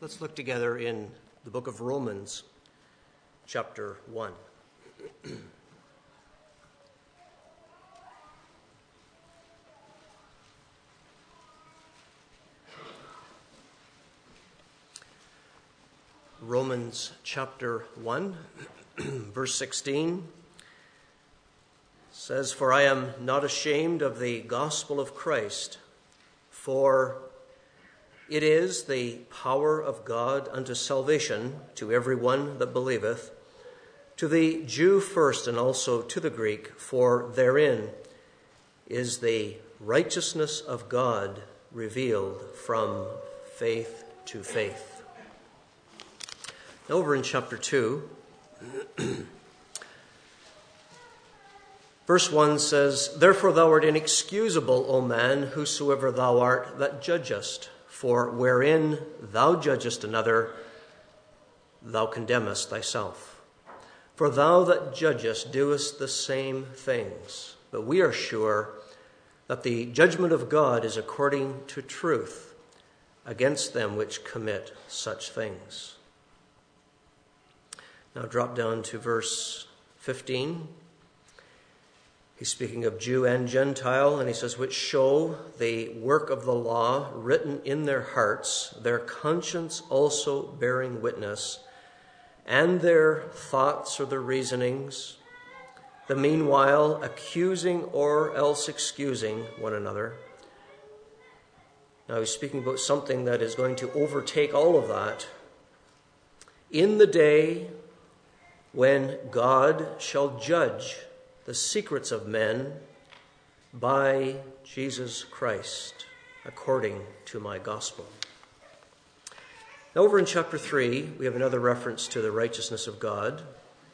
Let's look together in the book of Romans, chapter 1. Romans chapter 1, verse 16 says, "For I am not ashamed of the gospel of Christ, for it is the power of God unto salvation to every one that believeth, to the Jew first and also to the Greek, for therein is the righteousness of God revealed from faith to faith." Over in chapter 2, verse 1 says, "Therefore thou art inexcusable, O man, whosoever thou art that judgest. For wherein thou judgest another, thou condemnest thyself. For thou that judgest doest the same things. But we are sure that the judgment of God is according to truth against them which commit such things." Now drop down to verse 15. He's speaking of Jew and Gentile, and he says, "Which show the work of the law written in their hearts, their conscience also bearing witness, and their thoughts or their reasonings, the meanwhile accusing or else excusing one another." Now he's speaking about something that is going to overtake all of that. "In the day when God shall judge the secrets of men by Jesus Christ, according to my gospel." Now over in chapter 3, we have another reference to the righteousness of God.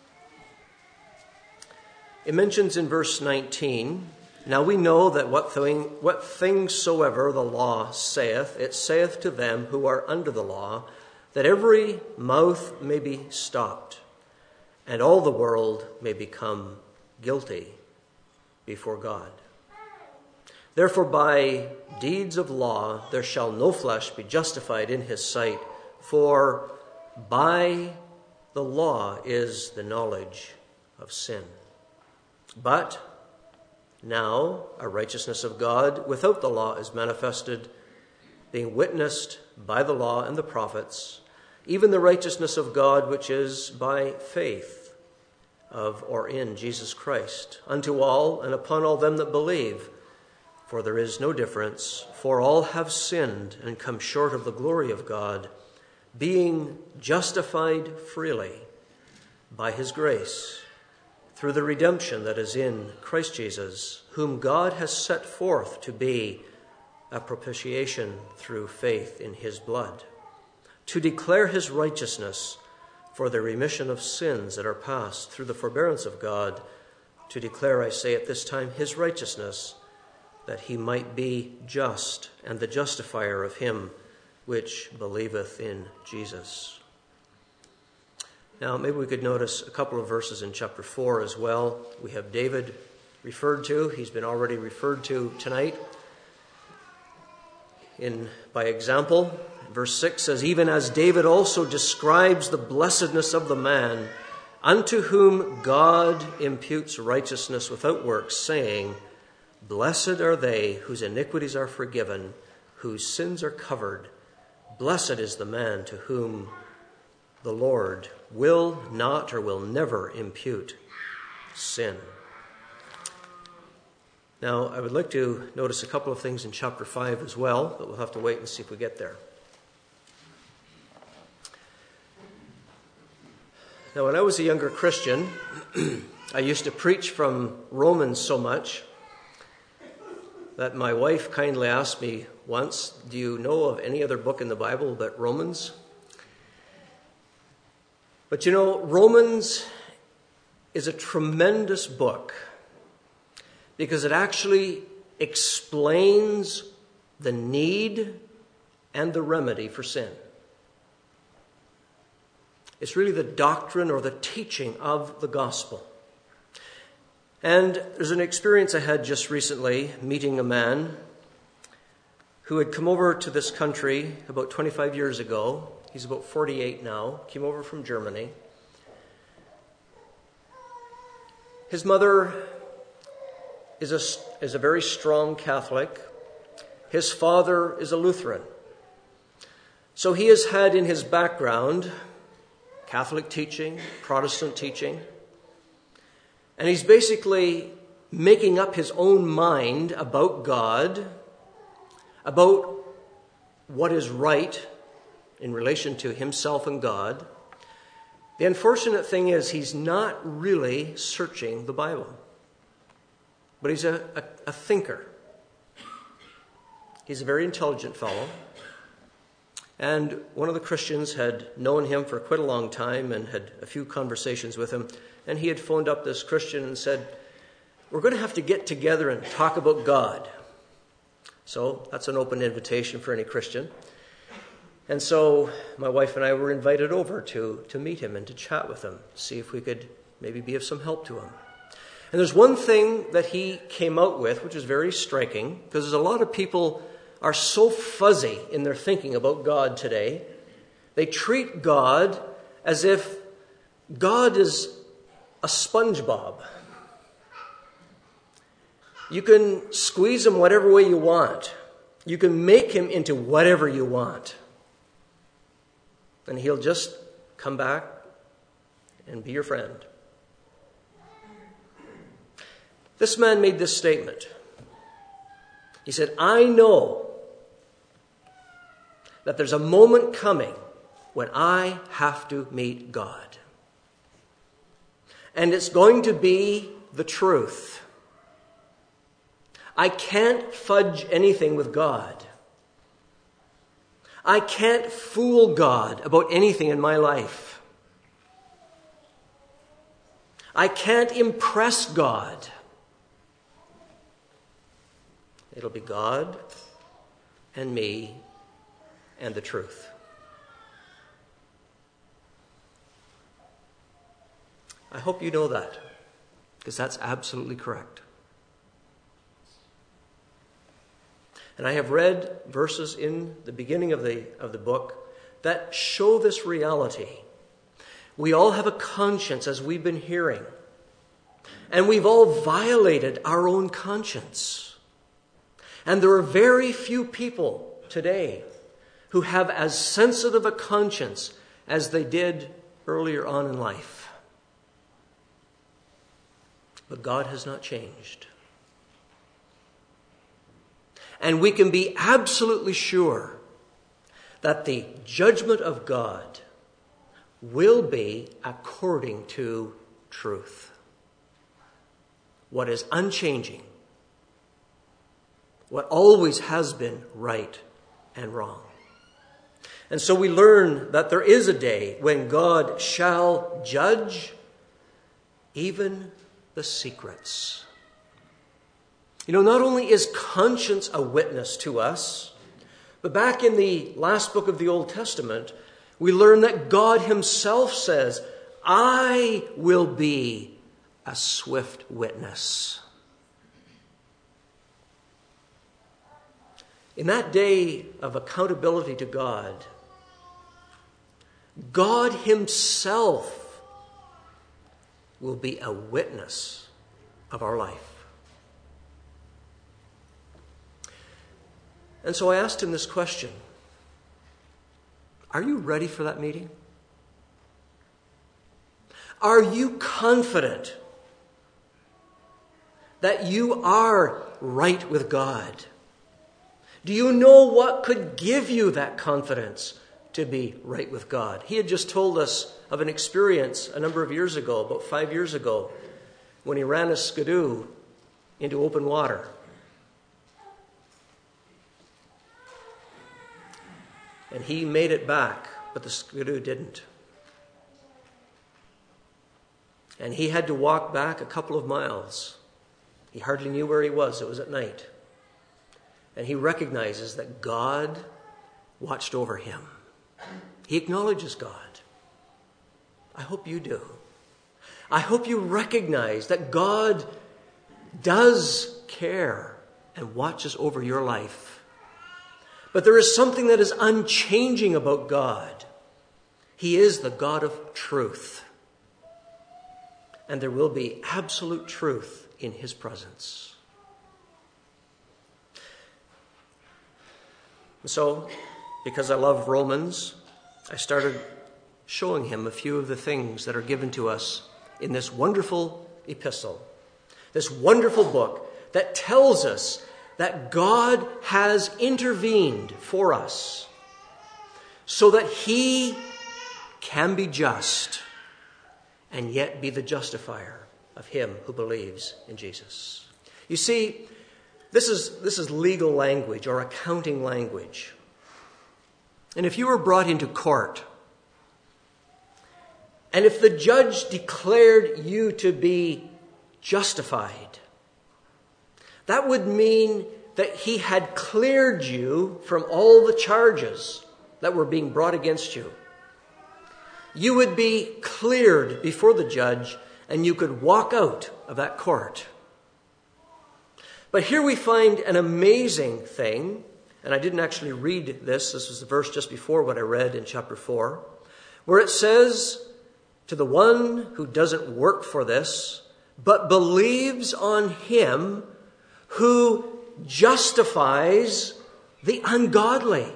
It mentions in verse 19, "Now we know that what things soever the law saith, it saith to them who are under the law, that every mouth may be stopped, and all the world may become guilty before God. Therefore by deeds of law there shall no flesh be justified in his sight, for by the law is the knowledge of sin. But now a righteousness of God without the law is manifested, being witnessed by the law and the prophets, even the righteousness of God which is by faith of or in Jesus Christ, unto all and upon all them that believe. For there is no difference, for all have sinned and come short of the glory of God, being justified freely by his grace, through the redemption that is in Christ Jesus, whom God has set forth to be a propitiation through faith in his blood, to declare his righteousness for the remission of sins that are past through the forbearance of God, to declare, I say at this time, his righteousness, that he might be just and the justifier of him which believeth in Jesus." Now, maybe we could notice a couple of verses in chapter 4 as well. We have David referred to. He's been already referred to tonight by example. Verse 6 says, "Even as David also describes the blessedness of the man, unto whom God imputes righteousness without works, saying, Blessed are they whose iniquities are forgiven, whose sins are covered. Blessed is the man to whom the Lord will not or will never impute sin." Now, I would like to notice a couple of things in chapter 5 as well, but we'll have to wait and see if we get there. Now, when I was a younger Christian, I used to preach from Romans so much that my wife kindly asked me once, "Do you know of any other book in the Bible but Romans?" But you know, Romans is a tremendous book because it actually explains the need and the remedy for sin. It's really the doctrine or the teaching of the gospel. And there's an experience I had just recently meeting a man who had come over to this country about 25 years ago He's about 48 now, came over from Germany. His mother is a very strong Catholic. His father is a Lutheran. So he has had in his background Catholic teaching, Protestant teaching, and he's basically making up his own mind about God, about what is right in relation to himself and God. The unfortunate thing is he's not really searching the Bible, but he's a thinker. He's a very intelligent fellow. And one of the Christians had known him for quite a long time and had a few conversations with him. And he had phoned up this Christian and said, "We're going to have to get together and talk about God." So that's an open invitation for any Christian. And so my wife and I were invited over to meet him and to chat with him, see if we could maybe be of some help to him. And there's one thing that he came out with, which is very striking, because there's a lot of people are so fuzzy in their thinking about God today. They treat God as if God is a SpongeBob. You can squeeze him whatever way you want. You can make him into whatever you want. And he'll just come back and be your friend. This man made this statement. He said, "I know that there's a moment coming when I have to meet God. And it's going to be the truth. I can't fudge anything with God. I can't fool God about anything in my life. I can't impress God. It'll be God and me and the truth." I hope you know that, because that's absolutely correct. And I have read verses in the beginning of the book that show this reality. We all have a conscience, as we've been hearing, and we've all violated our own conscience. And there are very few people today who have as sensitive a conscience as they did earlier on in life. But God has not changed. And we can be absolutely sure that the judgment of God will be according to truth. What is unchanging, what always has been right and wrong. And so we learn that there is a day when God shall judge even the secrets. You know, not only is conscience a witness to us, but back in the last book of the Old Testament, we learn that God himself says, "I will be a swift witness." In that day of accountability to God, God himself will be a witness of our life. And so I asked him this question: are you ready for that meeting? Are you confident that you are right with God? Do you know what could give you that confidence to be right with God? He had just told us of an experience a number of years ago, about 5 years ago, when he ran a skidoo into open water. And he made it back, but the skidoo didn't. And he had to walk back a couple of miles. He hardly knew where he was. It was at night. And he recognizes that God watched over him. He acknowledges God. I hope you do. I hope you recognize that God does care and watches over your life. But there is something that is unchanging about God. He is the God of truth. And there will be absolute truth in his presence. So, because I love Romans, I started showing him a few of the things that are given to us in this wonderful epistle, this wonderful book that tells us that God has intervened for us so that he can be just and yet be the justifier of him who believes in Jesus. You see, this is legal language or accounting language. And if you were brought into court, and if the judge declared you to be justified, that would mean that he had cleared you from all the charges that were being brought against you. You would be cleared before the judge, and you could walk out of that court. But here we find an amazing thing, and I didn't actually read this. This was the verse just before what I read in chapter 4, where it says, to the one who doesn't work for this, but believes on him who justifies the ungodly.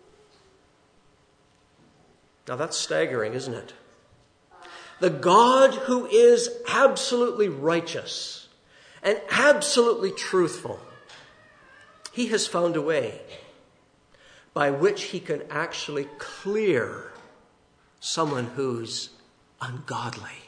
Now that's staggering, isn't it? The God who is absolutely righteous and absolutely truthful, he has found a way by which he can actually clear someone who's ungodly,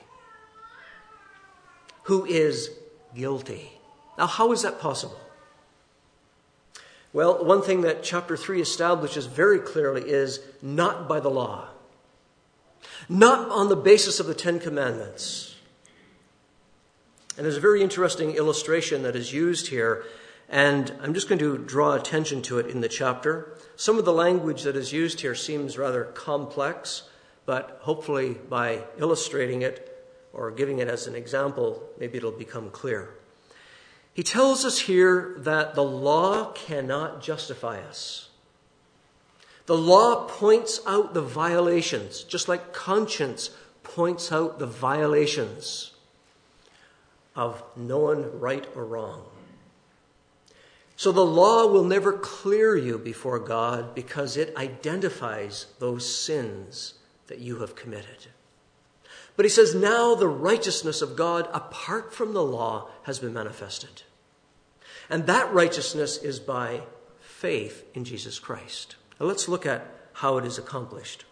who is guilty. Now, how is that possible? Well, one thing that chapter 3 establishes very clearly is not by the law, not on the basis of the Ten Commandments. And there's a very interesting illustration that is used here, and I'm just going to draw attention to it in the chapter. Some of the language that is used here seems rather complex, but hopefully by illustrating it or giving it as an example, maybe it'll become clear. He tells us here that the law cannot justify us. The law points out the violations, just like conscience points out the violations of knowing right or wrong. So the law will never clear you before God because it identifies those sins that you have committed. But he says now the righteousness of God apart from the law has been manifested. And that righteousness is by faith in Jesus Christ. Now let's look at how it is accomplished.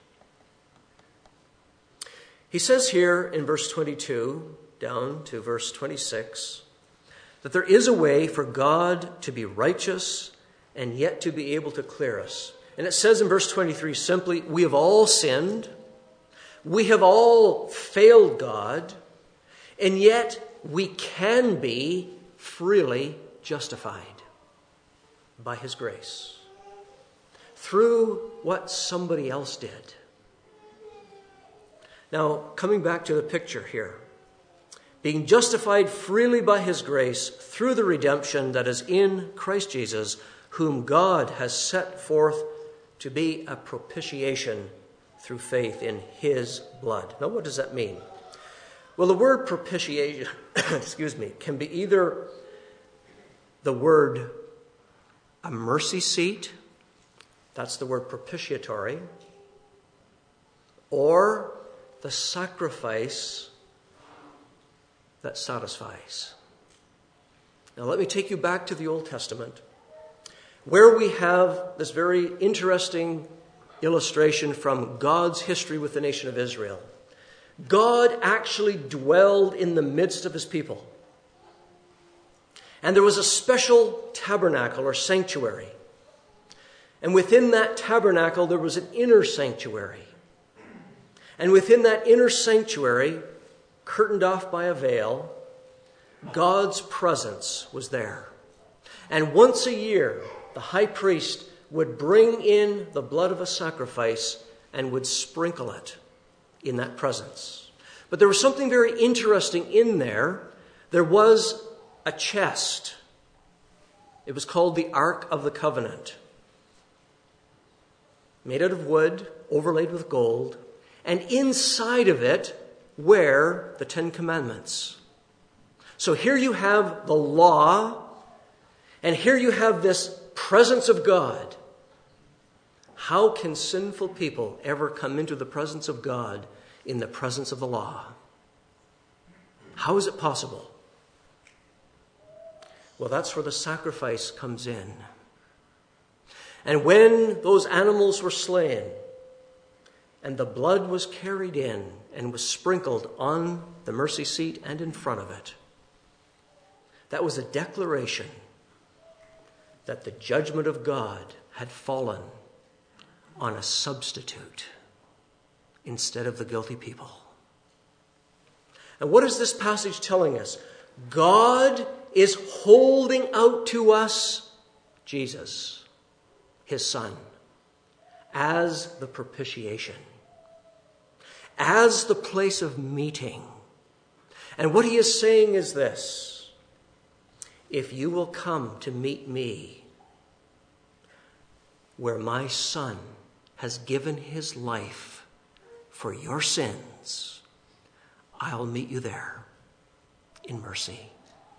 He says here in verse 22 down to verse 26 that there is a way for God to be righteous and yet to be able to clear us. And it says in verse 23 simply, we have all sinned, we have all failed God, and yet we can be freely justified by his grace through what somebody else did. Now, coming back to the picture here, being justified freely by his grace through the redemption that is in Christ Jesus, whom God has set forth to be a propitiation through faith in his blood. Now, what does that mean? Well, the word propitiation, can be either the word a mercy seat, that's the word propitiatory, or the sacrifice that satisfies. Now let me take you back to the Old Testament, where we have this very interesting illustration from God's history with the nation of Israel. God actually dwelled in the midst of his people. And there was a special tabernacle or sanctuary. And within that tabernacle, there was an inner sanctuary. And within that inner sanctuary, curtained off by a veil, God's presence was there. And once a year, the high priest would bring in the blood of a sacrifice and would sprinkle it in that presence. But there was something very interesting in there. There was a chest. It was called the Ark of the Covenant, made out of wood, overlaid with gold. and inside of it were the 10 Commandments. So here you have the law, and here you have this presence of God. How can sinful people ever come into the presence of God in the presence of the law? How is it possible? Well, that's where the sacrifice comes in. And when those animals were slain, and the blood was carried in and was sprinkled on the mercy seat and in front of it, that was a declaration that the judgment of God had fallen on a substitute instead of the guilty people. And what is this passage telling us? God is holding out to us Jesus, his Son, as the propitiation, as the place of meeting. And what he is saying is this: if you will come to meet me where my Son has given his life for your sins, I'll meet you there in mercy.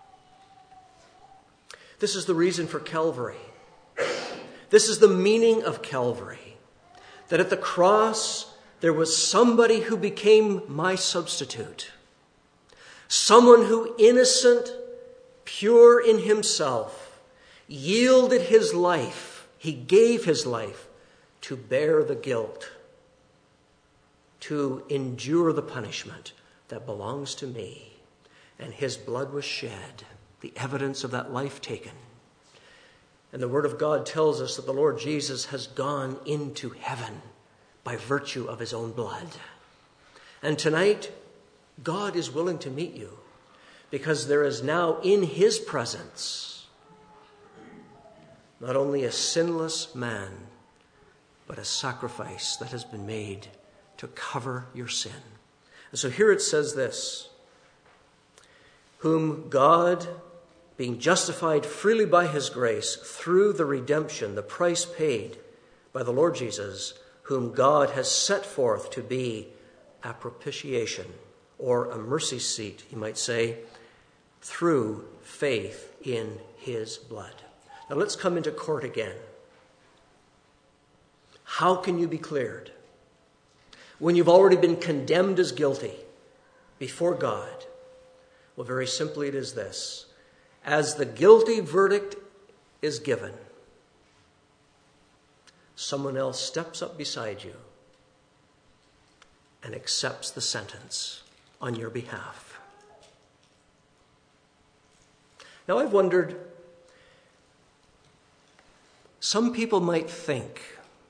This is the reason for Calvary. This is the meaning of Calvary. That at the cross, there was somebody who became my substitute. Someone who, innocent, pure in himself, yielded his life. He gave his life to bear the guilt, to endure the punishment that belongs to me. And his blood was shed, the evidence of that life taken. And the Word of God tells us that the Lord Jesus has gone into heaven by virtue of his own blood. And tonight, God is willing to meet you because there is now in his presence not only a sinless man, but a sacrifice that has been made to cover your sin. And so here it says this: whom God, being justified freely by his grace through the redemption, the price paid by the Lord Jesus, whom God has set forth to be a propitiation, or a mercy seat, you might say, through faith in his blood. Now let's come into court again. How can you be cleared when you've already been condemned as guilty before God? Well, very simply it is this: as the guilty verdict is given, someone else steps up beside you and accepts the sentence on your behalf. Now, I've wondered, some people might think,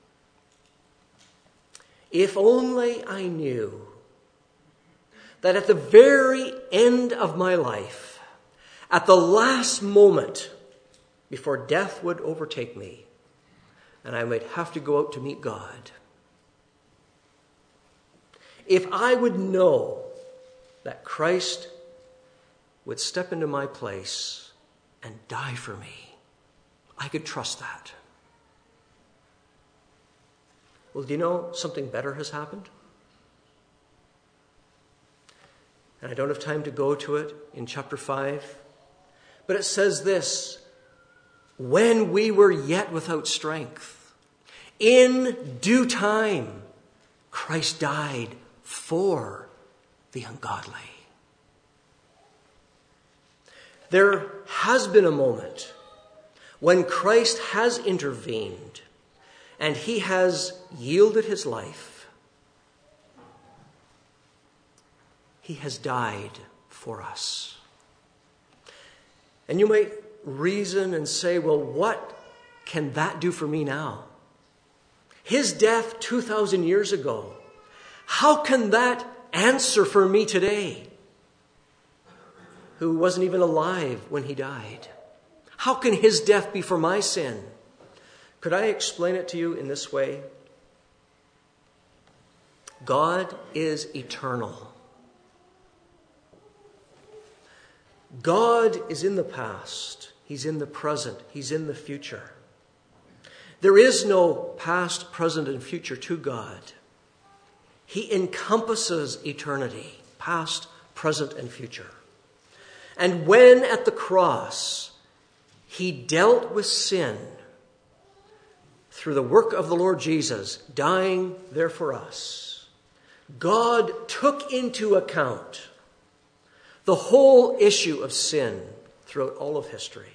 if only I knew that at the very end of my life, at the last moment before death would overtake me, and I might have to go out to meet God, if I would know that Christ would step into my place and die for me, I could trust that. Well, do you know something better has happened? And I don't have time to go to it in chapter 5. But it says this: when we were yet without strength, in due time, Christ died for the ungodly. There has been a moment when Christ has intervened and he has yielded his life. He has died for us. And you might reason and say, well, what can that do for me now? His death 2,000 years ago, how can that answer for me today, who wasn't even alive when he died? How can his death be for my sin? Could I explain it to you in this way? God is eternal. God is in the past. He's in the present. He's in the future. There is no past, present, and future to God. He encompasses eternity, past, present, and future. And when at the cross he dealt with sin through the work of the Lord Jesus, dying there for us, God took into account the whole issue of sin throughout all of history.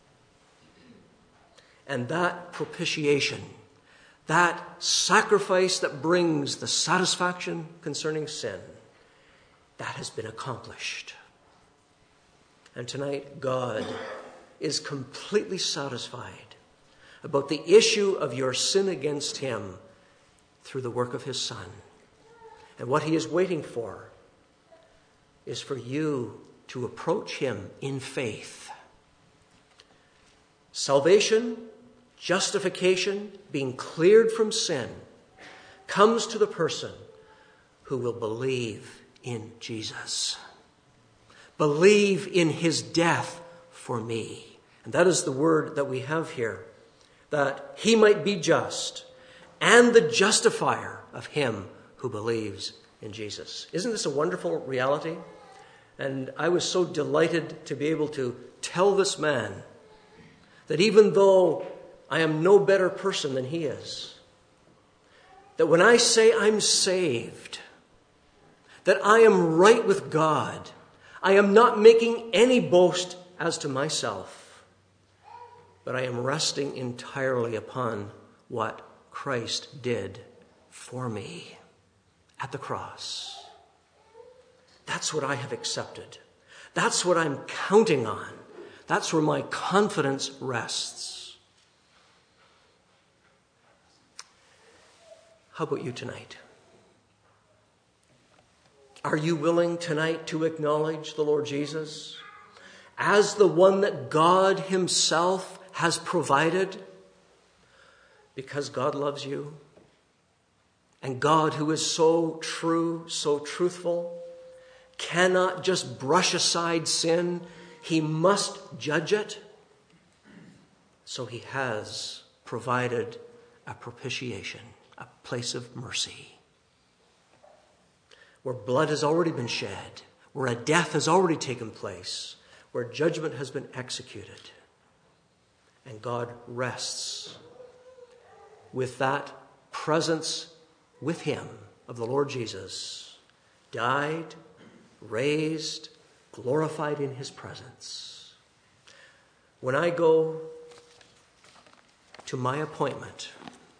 And that propitiation, that sacrifice that brings the satisfaction concerning sin, that has been accomplished. And tonight, God is completely satisfied about the issue of your sin against him through the work of his Son. And what he is waiting for is for you to approach him in faith. Salvation, justification, being cleared from sin, comes to the person who will believe in Jesus. Believe in his death for me. And that is the word that we have here, that he might be just and the justifier of him who believes in Jesus. Isn't this a wonderful reality? And I was so delighted to be able to tell this man that even though I am no better person than he is, that when I say I'm saved, that I am right with God, I am not making any boast as to myself, but I am resting entirely upon what Christ did for me at the cross. That's what I have accepted. That's what I'm counting on. That's where my confidence rests. How about you tonight? Are you willing tonight to acknowledge the Lord Jesus as the one that God himself has provided? Because God loves you. And God, who is so true, so truthful, cannot just brush aside sin. He must judge it. So he has provided a propitiation, a place of mercy, where blood has already been shed, where a death has already taken place, where judgment has been executed. And God rests with that presence with him of the Lord Jesus, died, raised, glorified in his presence. When I go to my appointment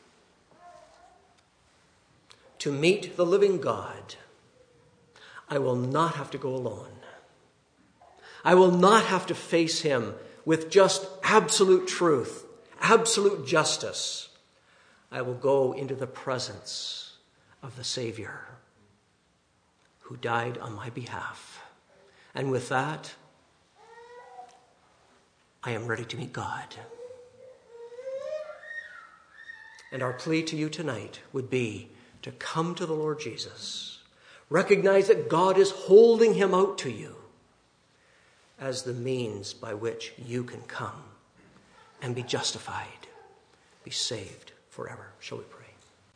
to meet the living God, I will not have to go alone. I will not have to face him with just absolute truth, absolute justice. I will go into the presence of the Savior who died on my behalf. And with that, I am ready to meet God. And our plea to you tonight would be to come to the Lord Jesus. Recognize that God is holding him out to you as the means by which you can come and be justified, be saved forever. Shall we pray?